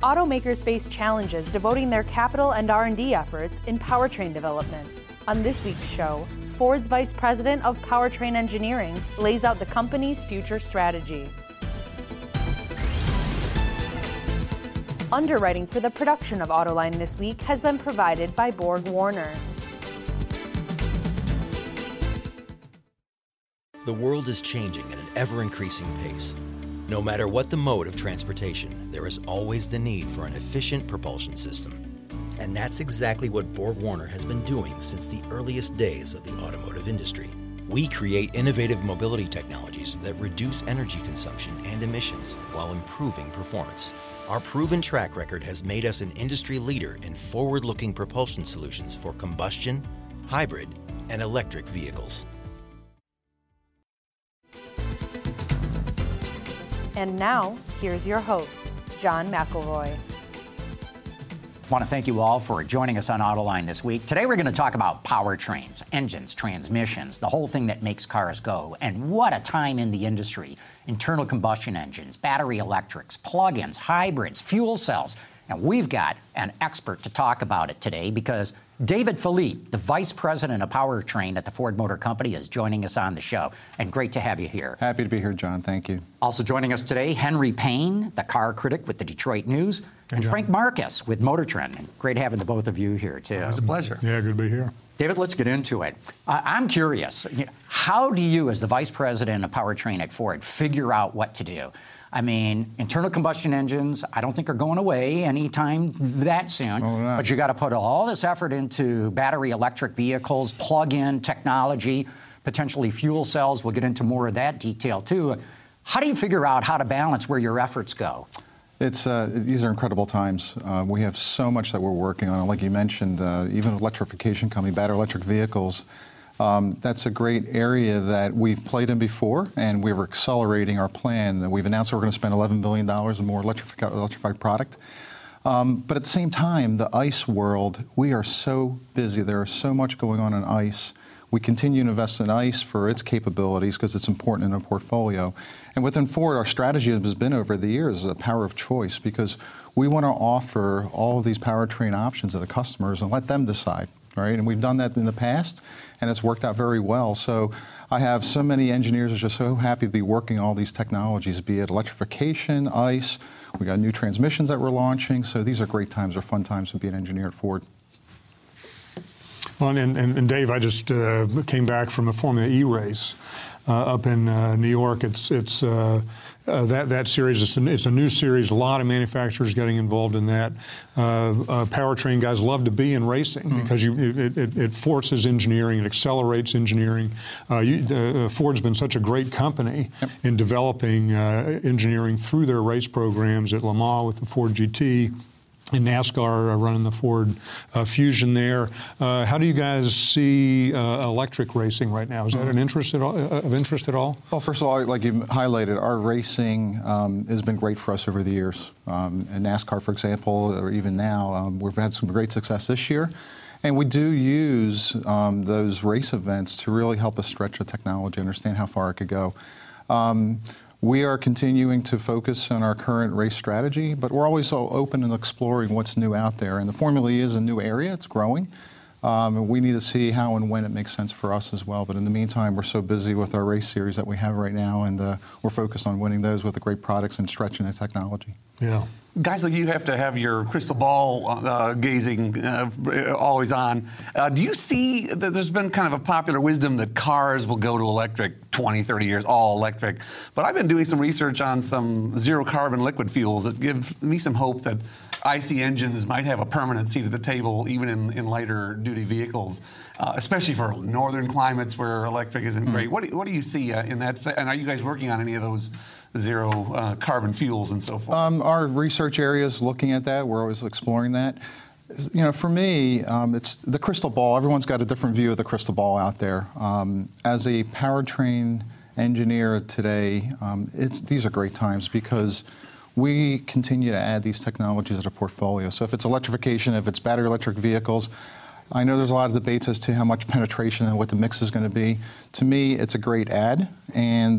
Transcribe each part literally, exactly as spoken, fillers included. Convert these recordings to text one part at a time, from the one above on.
Automakers face challenges devoting their capital and R and D efforts in powertrain development. On this week's show, Ford's Vice President of Powertrain Engineering lays out the company's future strategy. Underwriting for the production of Autoline this week has been provided by Borg Warner. The world is changing at an ever-increasing pace. No matter what the mode of transportation, there is always the need for an efficient propulsion system. And that's exactly what Borg Warner has been doing since the earliest days of the automotive industry. We create innovative mobility technologies that reduce energy consumption and emissions while improving performance. Our proven track record has made us an industry leader in forward-looking propulsion solutions for combustion, hybrid, and electric vehicles. And now, here's your host, John McElroy. I want to thank you all for joining us on Autoline this week. Today we're going to talk about powertrains, engines, transmissions, the whole thing that makes cars go. And what a time in the industry. Internal combustion engines, battery electrics, plug-ins, hybrids, fuel cells. And we've got an expert to talk about it today because David Philippe, the Vice President of Powertrain at the Ford Motor Company, is joining us on the show. And great to have you here. Happy to be here, John. Thank you. Also joining us today, Henry Payne, the car critic with the Detroit News, Hey, and John. Frank Marcus with Motor Trend. And great having the both of you here, too. It was a pleasure. Yeah, good to be here. David, let's get into it. Uh, I'm curious, how do you, as the Vice President of Powertrain at Ford, figure out what to do? I mean, internal combustion engines, I don't think are going away anytime that soon. Oh, yeah. But you got to put all this effort into battery electric vehicles, plug-in technology, potentially fuel cells. We'll get into more of that detail, too. How do you figure out how to balance where your efforts go? It's uh, these are incredible times. Uh, we have so much that we're working on. Like you mentioned, uh, even electrification coming, battery electric vehicles. Um, that's a great area that we've played in before, and we're accelerating our plan. We've announced that we're going to spend eleven billion dollars in more electrified, electrified product. Um, but at the same time, the ICE world, we are so busy. There is so much going on in ICE. We continue to invest in ICE for its capabilities because it's important in our portfolio. And within Ford, our strategy has been over the years a power of choice because we want to offer all of these powertrain options to the customers and let them decide. Right? And we've done that in the past, and it's worked out very well. So I have so many engineers who are just so happy to be working on all these technologies, be it electrification, ICE. We got new transmissions that we're launching. So these are great times, or fun times to be an engineer at Ford. Well, and, and, and Dave, I just uh, came back from a Formula E race uh, up in uh, New York. It's it's uh, uh, that that series. It's a, it's a new series. A lot of manufacturers getting involved in that. Uh, uh, powertrain guys love to be in racing mm. because you it, it, it forces engineering. It accelerates engineering. Uh, you, uh, Ford's been such a great company yep. in developing uh, engineering through their race programs at Le Mans with the Ford G T. In NASCAR, uh, running the Ford uh, Fusion there. Uh, how do you guys see uh, electric racing right now? Is that an interest at all, uh, of interest at all? Well, first of all, like you highlighted, our racing um, has been great for us over the years. Um, in NASCAR, for example, or even now, um, we've had some great success this year. And we do use um, those race events to really help us stretch the technology, understand how far it could go. Um, We are continuing to focus on our current race strategy, but we're always so open and exploring what's new out there. And the Formula E is a new area, it's growing. Um, and we need to see how and when it makes sense for us as well. But in the meantime, we're so busy with our race series that we have right now, and uh, we're focused on winning those with the great products and stretching the technology. Yeah. Guys like you have to have your crystal ball uh, gazing uh, always on. Uh, do you see that there's been kind of a popular wisdom that cars will go to electric twenty, thirty years, all electric? But I've been doing some research on some zero carbon liquid fuels that give me some hope that I C engines might have a permanent seat at the table even in, in lighter duty vehicles, uh, especially for northern climates where electric isn't great. What do, what do you see uh, in that? And are you guys working on any of those zero uh, carbon fuels and so forth? Um, our research area is looking at that. We're always exploring that. You know, for me, um, it's the crystal ball. Everyone's got a different view of the crystal ball out there. Um, as a powertrain engineer today, um, it's these are great times because we continue to add these technologies to the portfolio. So if it's electrification, if it's battery electric vehicles, I know there's a lot of debates as to how much penetration and what the mix is going to be. To me, it's a great add, and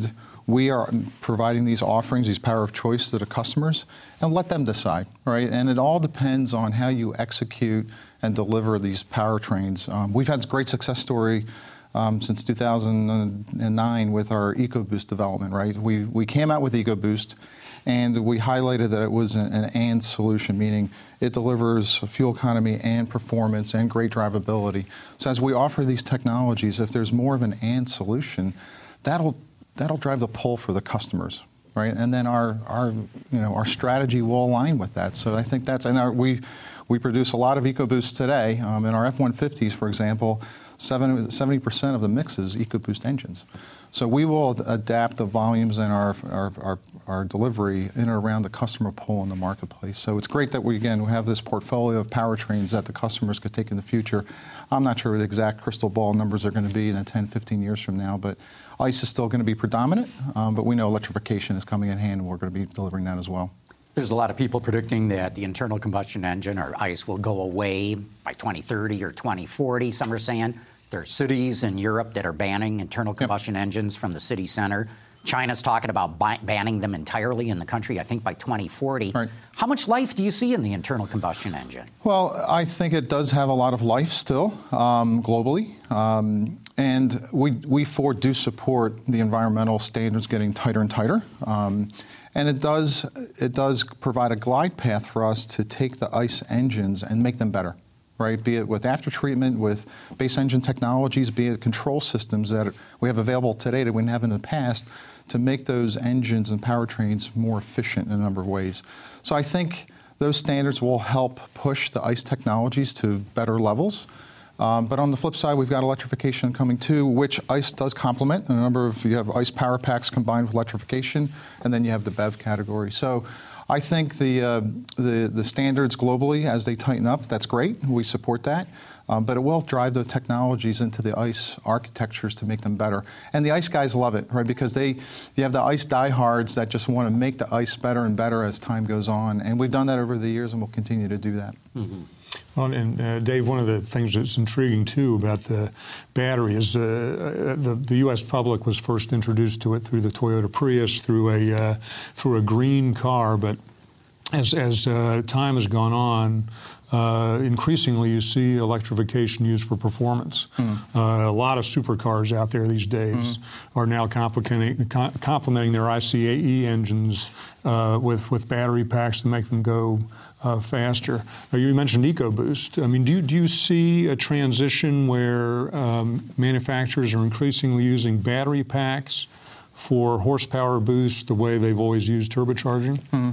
we are providing these offerings, these power of choice to the customers, and let them decide, right? And it all depends on how you execute and deliver these powertrains. Um, we've had a great success story um, since two thousand nine with our EcoBoost development, right? We, we came out with EcoBoost, and we highlighted that it was an, an and solution, meaning it delivers fuel economy and performance and great drivability. So as we offer these technologies, if there's more of an and solution, that'll that'll drive the pull for the customers, right? And then our our you know our strategy will align with that. So I think that's and our, we we produce a lot of EcoBoosts today. Um, in our F one fifties, for example, seventy percent of the mix is EcoBoost engines. So we will adapt the volumes in our, our, our, our delivery in and around the customer pull in the marketplace. So it's great that we, again, we have this portfolio of powertrains that the customers could take in the future. I'm not sure what the exact crystal ball numbers are going to be in ten, fifteen years from now, but ICE is still going to be predominant, um, but we know electrification is coming in hand, and we're going to be delivering that as well. There's a lot of people predicting that the internal combustion engine, or ICE, will go away by twenty thirty or twenty forty. Some are saying there are cities in Europe that are banning internal combustion yep. engines from the city center. China's talking about bi- banning them entirely in the country, I think, by twenty forty. Right. How much life do you see in the internal combustion engine? Well, I think it does have a lot of life still, um, globally. Um, and we, we Ford do support the environmental standards getting tighter and tighter. Um, and it does, it does provide a glide path for us to take the ICE engines and make them better. Right, be it with after-treatment, with base engine technologies, be it control systems that we have available today that we didn't have in the past, to make those engines and powertrains more efficient in a number of ways. So I think those standards will help push the ICE technologies to better levels. Um, but on the flip side, we've got electrification coming too, which ICE does complement. A number of, you have ICE power packs combined with electrification, and then you have the B E V category. So I think the, uh, the the standards globally, as they tighten up, that's great. We support that. Um, but it will drive the technologies into the ICE architectures to make them better. And the ICE guys love it, right? Because they, you have the ICE diehards that just want to make the ICE better and better as time goes on. And we've done that over the years, and we'll continue to do that. Mm-hmm. Well, and uh, Dave, one of the things that's intriguing too about the battery is uh, the, the U S public was first introduced to it through the Toyota Prius, through a uh, through a green car. But as as uh, time has gone on, uh, increasingly you see electrification used for performance. Mm. Uh, a lot of supercars out there these days mm. are now complicating, com- complementing their I C A E engines uh, with with battery packs to make them go Uh, faster. Uh, you mentioned EcoBoost. I mean, do you, do you see a transition where um, manufacturers are increasingly using battery packs for horsepower boost the way they've always used turbocharging? Mm.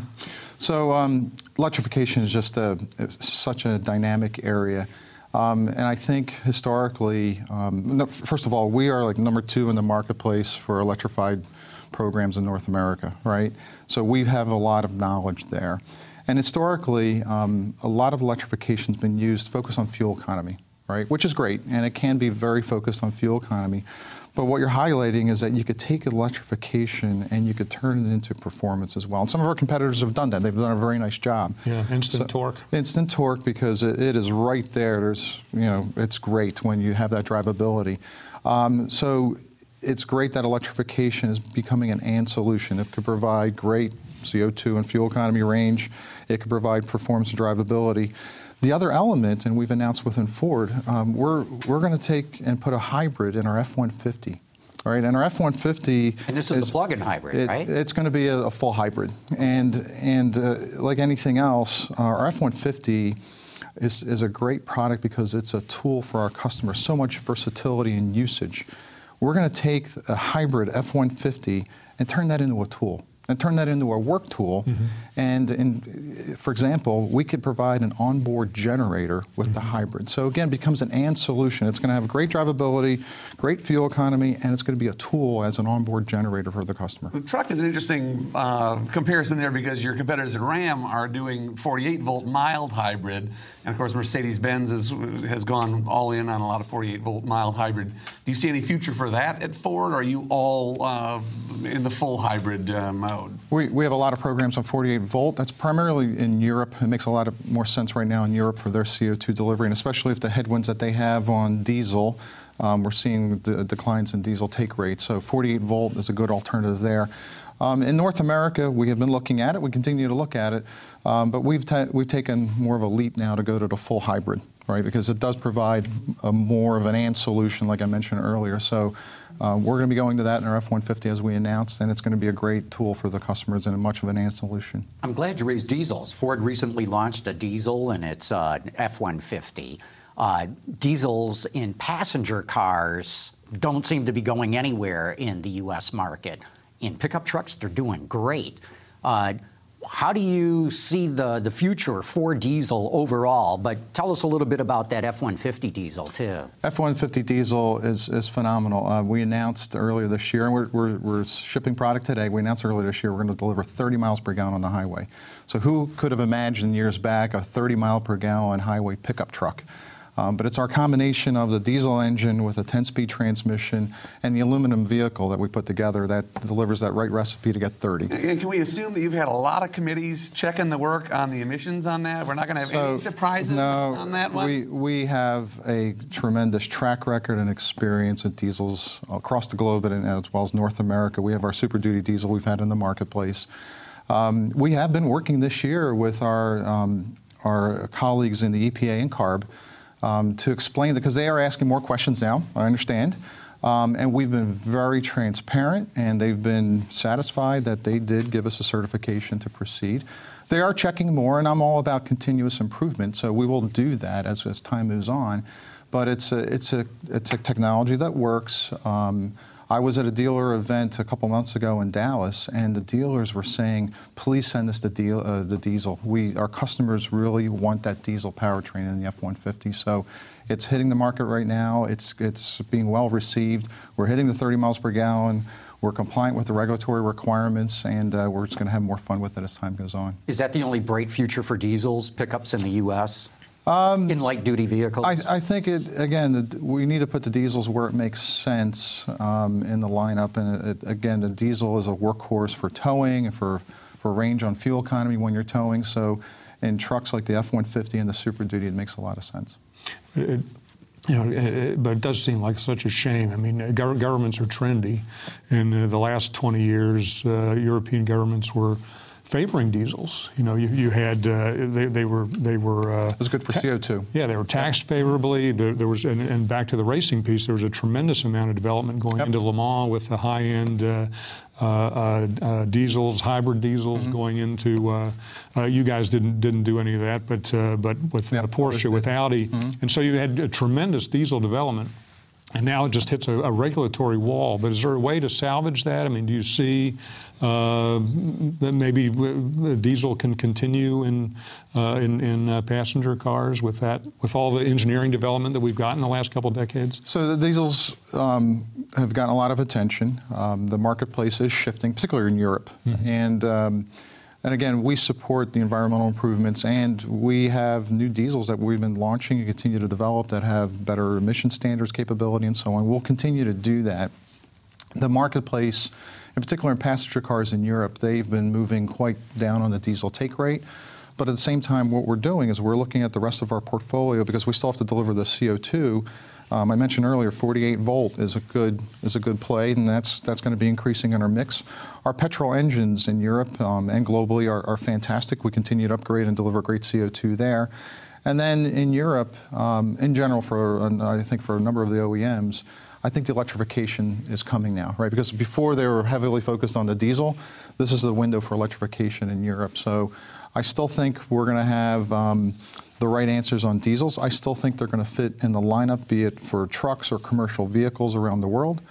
So um, electrification is just a, such a dynamic area. Um, and I think historically, um, no, first of all, we are like number two in the marketplace for electrified programs in North America, right? So we have a lot of knowledge there. And historically, um, a lot of electrification has been used focused on fuel economy, right? Which is great, and it can be very focused on fuel economy. But what you're highlighting is that you could take electrification and you could turn it into performance as well. And some of our competitors have done that. They've done a very nice job. Yeah, instant so, torque. Instant torque, because it, it is right there. There's, you know, it's great when you have that drivability. Um, so it's great that electrification is becoming an and solution. It could provide great C O two and fuel economy range. It could provide performance and drivability. The other element, and we've announced within Ford, um, we're we're going to take and put a hybrid in our F one fifty. All right, and our F one fifty. And this is, is a plug-in hybrid, it, right? It's going to be a, a full hybrid, and and uh, like anything else, uh, our F one fifty is is a great product because it's a tool for our customers. So much versatility and usage. We're going to take a hybrid F one fifty and turn that into a tool. And turn that into a work tool. Mm-hmm. And, in, for example, we could provide an onboard generator with mm-hmm. the hybrid. So again, it becomes an and solution. It's going to have great drivability, great fuel economy, and it's going to be a tool as an onboard generator for the customer. The truck is an interesting uh, comparison there because your competitors at Ram are doing forty-eight volt mild hybrid. And of course, Mercedes-Benz is, has gone all in on a lot of forty-eight volt mild hybrid. Do you see any future for that at Ford, or are you all uh, in the full hybrid uh, mode? We, we have a lot of programs on forty-eight volt. That's primarily in Europe. It makes a lot of more sense right now in Europe for their C O two delivery, and especially if the headwinds that they have on diesel, Um, we're seeing the declines in diesel take rates. So forty-eight volt is a good alternative there. Um, in North America, we have been looking at it. We continue to look at it, um, but we've ta we've taken more of a leap now to go to the full hybrid, right? Because it does provide a more of an and solution, like I mentioned earlier. So uh, we're going to be going to that in our F one fifty as we announced, and it's going to be a great tool for the customers and a much of an and solution. I'm glad you raised diesels. Ford recently launched a diesel in its uh, F one fifty. Uh, diesels in passenger cars don't seem to be going anywhere in the U S market. In pickup trucks, they're doing great. Uh, how do you see the, the future for diesel overall? But tell us a little bit about that F one fifty diesel, too. F one fifty diesel is, is phenomenal. Uh, we announced earlier this year, and we're, we're, we're shipping product today, we announced earlier this year we're going to deliver thirty miles per gallon on the highway. So who could have imagined years back a thirty mile per gallon highway pickup truck? Um, but it's our combination of the diesel engine with a ten-speed transmission and the aluminum vehicle that we put together that delivers that right recipe to get thirty. And can we assume that you've had a lot of committees checking the work on the emissions on that? We're not going to have So, any surprises no, on that one? We, we have a tremendous track record and experience with diesels across the globe and as well as North America. We have our Super Duty diesel we've had in the marketplace. Um, we have been working this year with our, um, our colleagues in the E P A and CARB Um, to explain, because they are asking more questions now, I understand. Um, and we've been very transparent, and they've been satisfied that they did give us a certification to proceed. They are checking more, and I'm all about continuous improvement, so we will do that as, as time moves on. But it's a, it's a, it's a technology that works. Um, I was at a dealer event a couple months ago in Dallas, and the dealers were saying, please send us the, deal, uh, the diesel. We, our customers really want that diesel powertrain in the F one fifty. So it's hitting the market right now. It's, it's being well received. We're hitting the thirty miles per gallon. We're compliant with the regulatory requirements, and uh, we're just going to have more fun with it as time goes on. Is that the only bright future for diesels, pickups in the U S? Um, in light-duty vehicles? I, I think, it again, we need to put the diesels where it makes sense um, in the lineup. And it, it, again, the diesel is a workhorse for towing and for, for range on fuel economy when you're towing. So in trucks like the F one fifty and the Super Duty, it makes a lot of sense. It, you know, it, but it does seem like such a shame. I mean, gov governments are trendy. In uh, the last twenty years, uh, European governments were favoring diesels. You know, you, you had uh, they, they were they were. Uh, it was good for C O two. Yeah, they were taxed favorably. There, there was, and, and back to the racing piece, there was a tremendous amount of development going Yep. into Le Mans with the high-end uh, uh, uh, uh, diesels, hybrid diesels mm-hmm. going into. Uh, uh, you guys didn't didn't do any of that, but uh, but with yep, uh, Porsche, with Audi, mm-hmm. and so you had a tremendous diesel development. And now it just hits a, a regulatory wall. But is there a way to salvage that? I mean, do you see uh, that maybe diesel can continue in uh, in, in uh, passenger cars with that, with all the engineering development that we've got in the last couple of decades? So the diesels um, have gotten a lot of attention. Um, the marketplace is shifting, particularly in Europe, mm-hmm. and. Um, And again, we support the environmental improvements, and we have new diesels that we've been launching and continue to develop that have better emission standards capability and so on. We'll continue to do that. The marketplace, in particular in passenger cars in Europe, they've been moving quite down on the diesel take rate. But at the same time, what we're doing is we're looking at the rest of our portfolio because we still have to deliver the C O two. Um, I mentioned earlier, forty-eight volt is a good is a good play, and that's that's going to be increasing in our mix. Our petrol engines in Europe um, and globally are, are fantastic. We continue to upgrade and deliver great C O two there. And then in Europe, um, in general, for uh, I think for a number of the O E Ms, I think the electrification is coming now, right? Because before they were heavily focused on the diesel, this is the window for electrification in Europe. So I still think we're going to have um, the right answers on diesels. I still think they're going to fit in the lineup, be it for trucks or commercial vehicles around the world.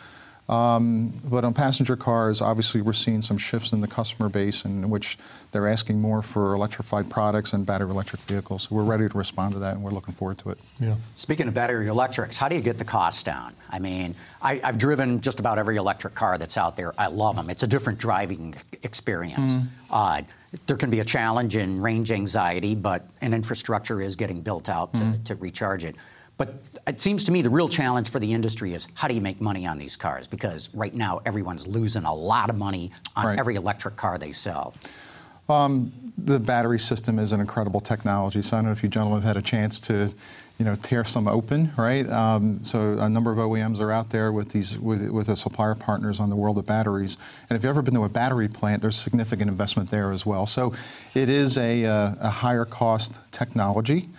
Um, but on passenger cars, obviously we're seeing some shifts in the customer base in which they're asking more for electrified products and battery electric vehicles. So we're ready to respond to that, and we're looking forward to it. Yeah. Speaking of battery electrics, how do you get the cost down? I mean, I, I've driven just about every electric car that's out there. I love them. It's a different driving experience. Mm. Uh, there can be a challenge in range anxiety, but an infrastructure is getting built out to, mm. to recharge it. But it seems to me the real challenge for the industry is how do you make money on these cars? Because right now everyone's losing a lot of money on right. every electric car they sell. Um, the battery system is an incredible technology. So I don't know if you gentlemen have had a chance to you know, tear some open, right? Um, so a number of O E Ms are out there with these with with the supplier partners on the world of batteries. And if you've ever been to a battery plant, there's significant investment there as well. So it is a, uh, a higher cost technology.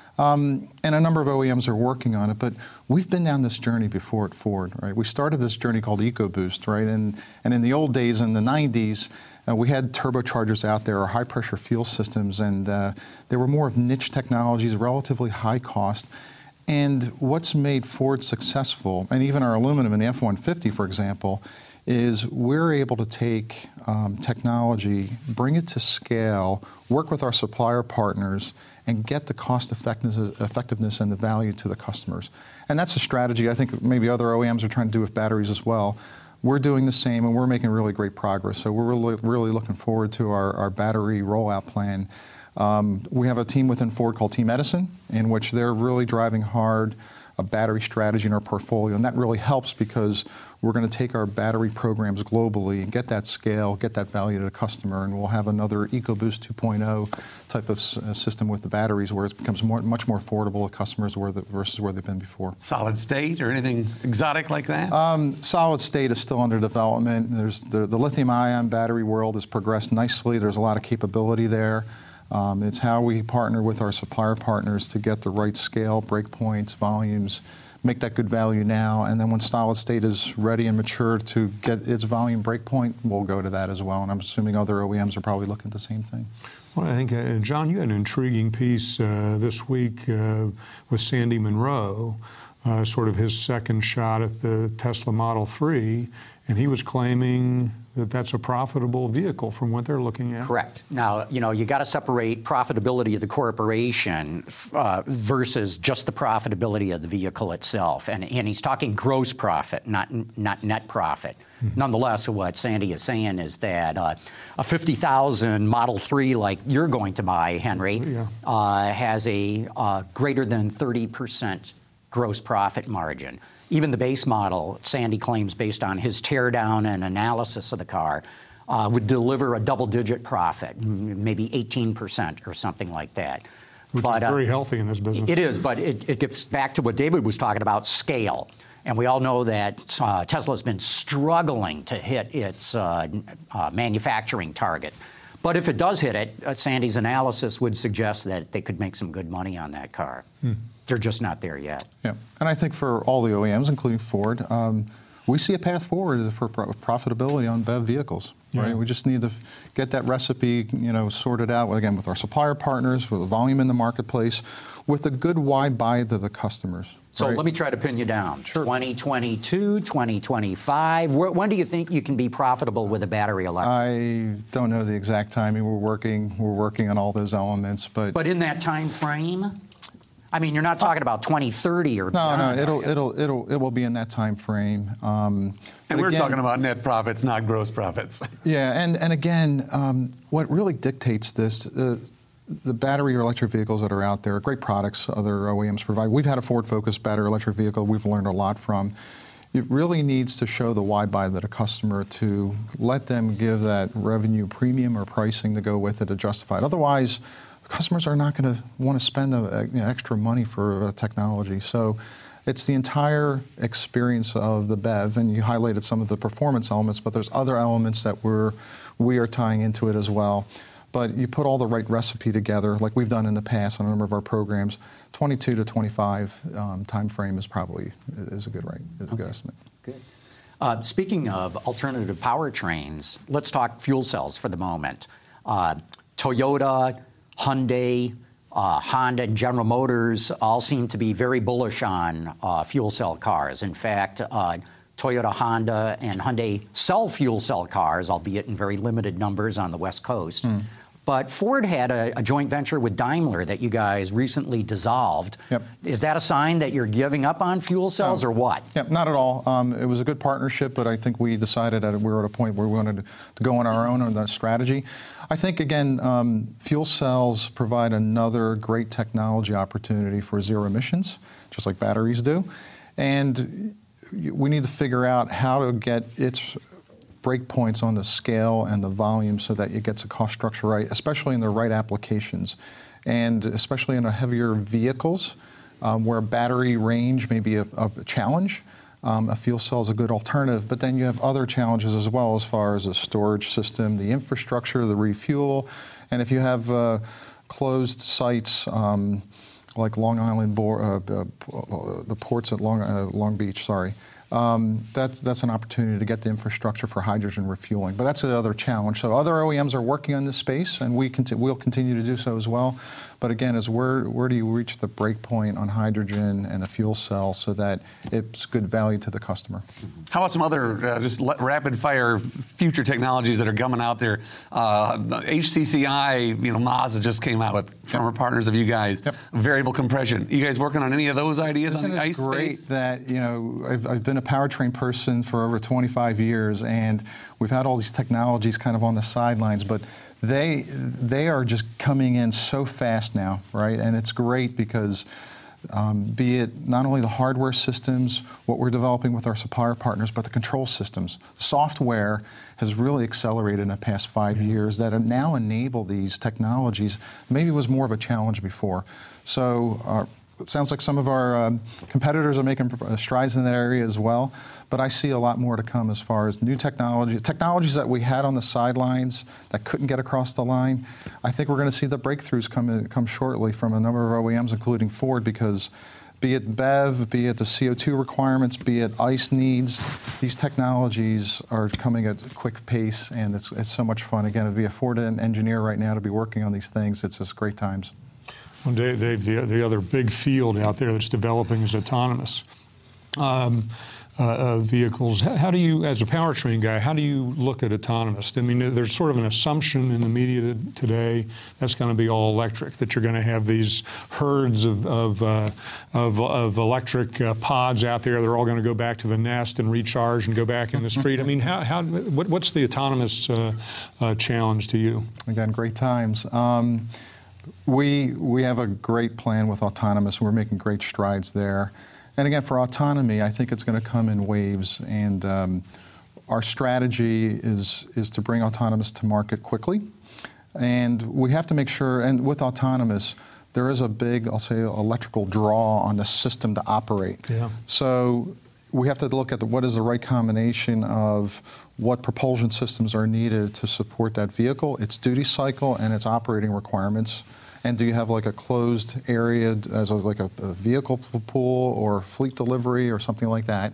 Um, and a number of O E Ms are working on it, but we've been down this journey before at Ford, right? We started this journey called EcoBoost, right? And, and in the old days, in the nineties, uh, we had turbochargers out there, or high-pressure fuel systems, and uh, they were more of niche technologies, relatively high cost. And what's made Ford successful, and even our aluminum in the F one fifty, for example, is we're able to take um, technology, bring it to scale, work with our supplier partners, and get the cost effectiveness, effectiveness and the value to the customers. And that's a strategy I think maybe other O E Ms are trying to do with batteries as well. We're doing the same, and we're making really great progress. So we're really, really looking forward to our, our battery rollout plan. Um, we have a team within Ford called Team Edison, in which they're really driving hard a battery strategy in our portfolio, and that really helps because we're going to take our battery programs globally and get that scale, get that value to the customer, and we'll have another EcoBoost two point oh type of s- system with the batteries where it becomes more, much more affordable to customers where the, versus where they've been before. Solid state or anything exotic like that? Um, solid state is still under development. There's the, the lithium-ion battery world has progressed nicely. There's a lot of capability there. Um, it's how we partner with our supplier partners to get the right scale, breakpoints, volumes, make that good value now, and then when solid state is ready and mature to get its volume breakpoint, we'll go to that as well. And I'm assuming other O E Ms are probably looking at the same thing. Well, I think, uh, John, you had an intriguing piece uh, this week uh, with Sandy Munro, uh, sort of his second shot at the Tesla Model three, and he was claiming that that's a profitable vehicle from what they're looking at. Correct. Now, you know, you got to separate profitability of the corporation uh, versus just the profitability of the vehicle itself. And, and he's talking gross profit, not not net profit. Mm-hmm. Nonetheless, what Sandy is saying is that uh, a fifty thousand Model three like you're going to buy, Henry, yeah. uh, has a uh, greater than thirty percent gross profit margin. Even the base model, Sandy claims, based on his teardown and analysis of the car, uh, would deliver a double-digit profit, maybe eighteen percent or something like that. Which but, is very uh, healthy in this business. It is, but it, it gets back to what David was talking about, scale. And we all know that uh, Tesla's been struggling to hit its uh, uh, manufacturing target. But if it does hit it, uh, Sandy's analysis would suggest that they could make some good money on that car. Hmm. They're just not there yet. Yeah, and I think for all the O E Ms, including Ford, um, we see a path forward for pro- profitability on B E V vehicles. Right? Yeah. We just need to get that recipe, you know, sorted out again with our supplier partners, with the volume in the marketplace, with a good why buy to the customers. So right? Let me try to pin you down. Sure. twenty twenty-two, twenty twenty-five. When do you think you can be profitable with a battery electric? I don't know the exact timing. We're working. We're working on all those elements, but but in that time frame. I mean, you're not talking about twenty thirty or no, beyond, no. It'll, it'll, it'll, it will be in that time frame. Um, and we're again, talking about net profits, not gross profits. Yeah, and and again, um, what really dictates this, uh, the battery or electric vehicles that are out there, great products other O E Ms provide. We've had a Ford Focus battery electric vehicle. We've learned a lot from. It really needs to show the why buy to the customer to let them give that revenue premium or pricing to go with it to justify it. Otherwise, customers are not going to want to spend the you know, extra money for uh, technology. So it's the entire experience of the B E V, and you highlighted some of the performance elements, but there's other elements that we're, we are tying into it as well. But you put all the right recipe together, like we've done in the past on a number of our programs, twenty-two to twenty-five um, time frame is probably is a good rate, is a okay. good estimate. Good. Uh, speaking of alternative powertrains, let's talk fuel cells for the moment. Uh, Toyota, Hyundai, uh, Honda, and General Motors all seem to be very bullish on uh, fuel cell cars. In fact, uh, Toyota, Honda, and Hyundai sell fuel cell cars, albeit in very limited numbers on the West Coast. Mm. But Ford had a, a joint venture with Daimler that you guys recently dissolved. Yep. Is that a sign that you're giving up on fuel cells no. or what? Yep, not at all. Um, it was a good partnership, but I think we decided that we were at a point where we wanted to, to go on our own on that strategy. I think, again, um, fuel cells provide another great technology opportunity for zero emissions, just like batteries do. And we need to figure out how to get its breakpoints on the scale and the volume so that it gets a cost structure right, especially in the right applications. And especially in the heavier vehicles, um, where battery range may be a, a challenge. Um, a fuel cell is a good alternative, but then you have other challenges as well as far as the storage system, the infrastructure, the refuel, and if you have uh, closed sites um, like Long Island, Bo- uh, uh, the ports at Long, uh, Long Beach, sorry, um, that, that's an opportunity to get the infrastructure for hydrogen refueling. But that's another challenge. So other O E Ms are working on this space, and we conti- we'll continue to do so as well. But again, is where, where do you reach the break point on hydrogen and a fuel cell so that it's good value to the customer? How about some other uh, just rapid fire future technologies that are coming out there? Uh, H C C I, you know, Mazda just came out with former partners of you guys. Yep. Variable compression. You guys working on any of those ideas? Isn't on the it ICE great space? that, you know, I've, I've been a powertrain person for over twenty-five years, and we've had all these technologies kind of on the sidelines, but They they are just coming in so fast now, right? And it's great because um, be it not only the hardware systems, what we're developing with our supplier partners, but the control systems. Software has really accelerated in the past five mm-hmm. years that now enable these technologies. Maybe it was more of a challenge before. So uh, it sounds like some of our um, competitors are making strides in that area as well, but I see a lot more to come as far as new technology, technologies that we had on the sidelines that couldn't get across the line. I think we're going to see the breakthroughs come in, come shortly from a number of O E Ms, including Ford, because be it B E V, be it the C O two requirements, be it ICE needs, these technologies are coming at a quick pace, and it's, it's so much fun. Again, to be a Ford engineer right now, to be working on these things, it's just great times. Well, Dave, Dave the, the other big field out there that's developing is autonomous um, uh, uh, vehicles. How, how do you, as a powertrain guy, how do you look at autonomous? I mean, there's sort of an assumption in the media today that's going to be all electric, that you're going to have these herds of of, uh, of, of electric uh, pods out there. They're all going to go back to the nest and recharge and go back in the street. I mean, how, how what, what's the autonomous uh, uh, challenge to you? Again, great times. Um, We we have a great plan with autonomous. We're making great strides there. And again, for autonomy, I think it's going to come in waves. And um, our strategy is is to bring autonomous to market quickly. And we have to make sure, and with autonomous, there is a big, I'll say, electrical draw on the system to operate. Yeah. So we have to look at the, what is the right combination of what propulsion systems are needed to support that vehicle, its duty cycle, and its operating requirements. And do you have like a closed area as a, like a, a vehicle pool or fleet delivery or something like that?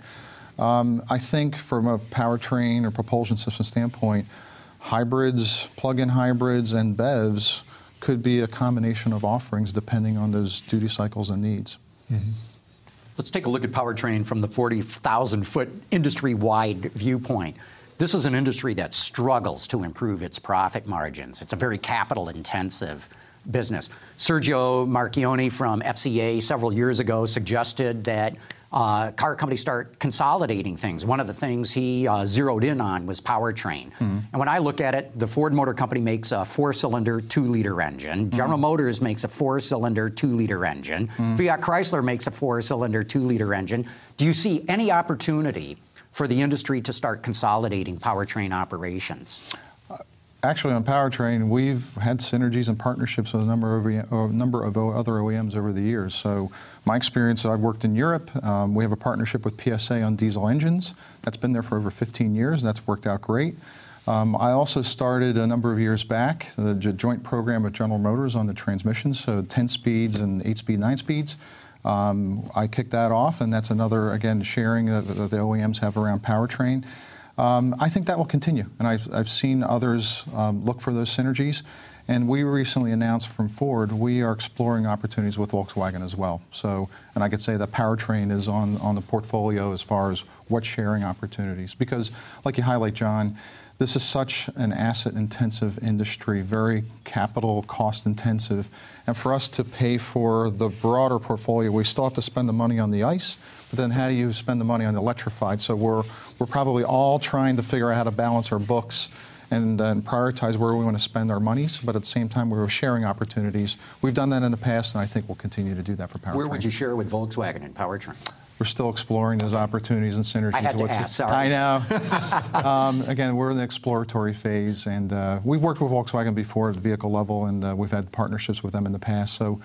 Um, I think from a powertrain or propulsion system standpoint, hybrids, plug-in hybrids, and B E Vs could be a combination of offerings depending on those duty cycles and needs. Mm-hmm. Let's take a look at powertrain from the forty thousand foot industry-wide viewpoint. This is an industry that struggles to improve its profit margins. It's a very capital-intensive business. Sergio Marchionne from F C A several years ago suggested that uh, car companies start consolidating things. One of the things he uh, zeroed in on was powertrain. Mm-hmm. And when I look at it, the Ford Motor Company makes a four-cylinder, two-liter engine. Mm-hmm. General Motors makes a four-cylinder, two-liter engine. Mm-hmm. Fiat Chrysler makes a four-cylinder, two-liter engine. Do you see any opportunity for the industry to start consolidating powertrain operations? Actually, on powertrain, we've had synergies and partnerships with a number of, a number of other O E Ms over the years. So my experience, I've worked in Europe. Um, we have a partnership with P S A on diesel engines. That's been there for over fifteen years, and that's worked out great. Um, I also started a number of years back the joint program with General Motors on the transmissions, so ten speeds and eight speed, nine speeds. Um, I kicked that off, and that's another, again, sharing that, that the O E Ms have around powertrain. Um, I think that will continue, and I've, I've seen others um, look for those synergies. And we recently announced from Ford, we are exploring opportunities with Volkswagen as well. So, and I could say that powertrain is on, on the portfolio as far as what sharing opportunities. Because, like you highlight, John, this is such an asset-intensive industry, very capital cost-intensive. And for us to pay for the broader portfolio, we still have to spend the money on the ICE, but then how do you spend the money on the electrified? So we're, we're probably all trying to figure out how to balance our books and, uh, and prioritize where we want to spend our monies, but at the same time, we're sharing opportunities. We've done that in the past, and I think we'll continue to do that for powertrain. Where would you share with Volkswagen and powertrain? We're still exploring those opportunities and synergies. I had to What's ask, it? sorry. I know. um, again, we're in the exploratory phase, and uh, we've worked with Volkswagen before at the vehicle level, and uh, we've had partnerships with them in the past. So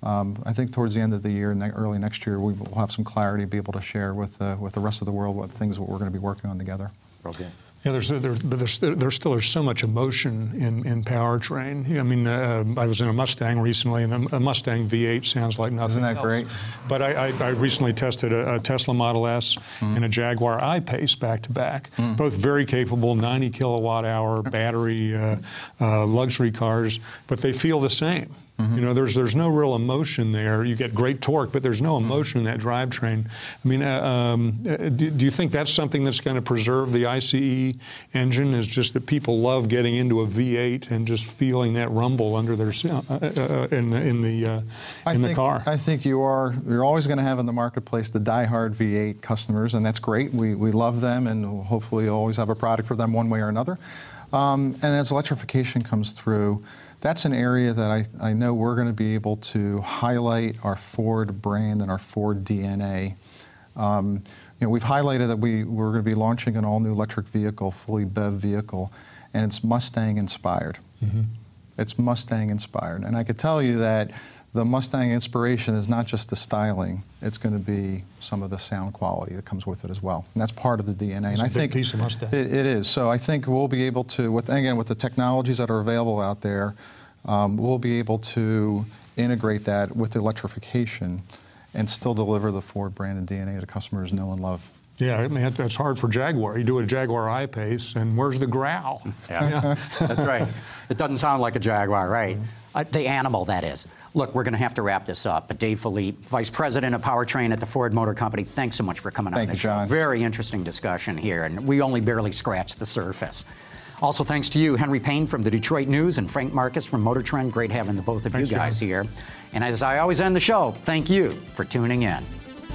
um, I think towards the end of the year, ne- early next year, we will have some clarity, be able to share with uh, with the rest of the world what things what we're going to be working on together. Okay. Yeah, there's, there's, but there's, there's still there's so much emotion in, in powertrain. I mean, uh, I was in a Mustang recently, and a Mustang V eight sounds like nothing Isn't that else. great? But I, I, I recently tested a, a Tesla Model S mm. and a Jaguar I-Pace back to back, mm. both very capable, ninety kilowatt hour battery uh, uh, luxury cars, but they feel the same. Mm-hmm. You know, there's there's no real emotion there. You get great torque, but there's no emotion in that drivetrain. I mean, uh, um, uh, do, do you think that's something that's going to preserve the I C E engine? Is just that people love getting into a V eight and just feeling that rumble under their uh, uh, in the in the uh, in I the think, car? I think you are. You're always going to have in the marketplace the diehard V eight customers, and that's great. We we love them, and we'll hopefully always have a product for them one way or another. Um, and as electrification comes through, that's an area that I, I know we're going to be able to highlight our Ford brand and our Ford D N A. Um, you know, we've highlighted that we, we're going to be launching an all-new electric vehicle, fully B E V vehicle, and it's Mustang-inspired. Mm-hmm. It's Mustang-inspired. And I could tell you that the Mustang inspiration is not just the styling, it's going to be some of the sound quality that comes with it as well. And that's part of the D N A. It's and a I big think piece of Mustang. It, it is. So I think we'll be able to, with, again, with the technologies that are available out there, um, we'll be able to integrate that with electrification and still deliver the Ford brand and D N A that customers know and love. Yeah, I mean, that's hard for Jaguar. You do a Jaguar I-Pace, and where's the growl? Yeah, yeah. That's right. It doesn't sound like a Jaguar, right? Uh, the animal, that is. Look, we're going to have to wrap this up, but Dave Filippi, Vice President of Powertrain at the Ford Motor Company, thanks so much for coming on Thank the you, show. John. Very interesting discussion here, and we only barely scratched the surface. Also, thanks to you, Henry Payne from the Detroit News and Frank Marcus from Motor Trend. Great having the both of Thanks, you guys John. here. And as I always end the show, thank you for tuning in.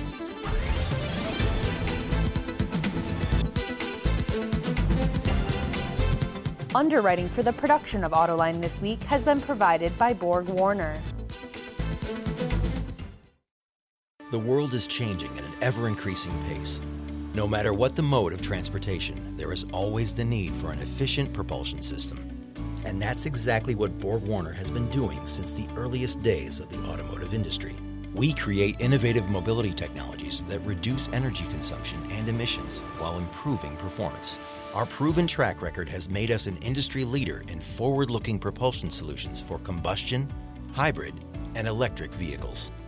Underwriting for the production of Autoline this week has been provided by Borg Warner. The world is changing at an ever-increasing pace. No matter what the mode of transportation, there is always the need for an efficient propulsion system. And that's exactly what Borg Warner has been doing since the earliest days of the automotive industry. We create innovative mobility technologies that reduce energy consumption and emissions while improving performance. Our proven track record has made us an industry leader in forward-looking propulsion solutions for combustion, hybrid, and electric vehicles.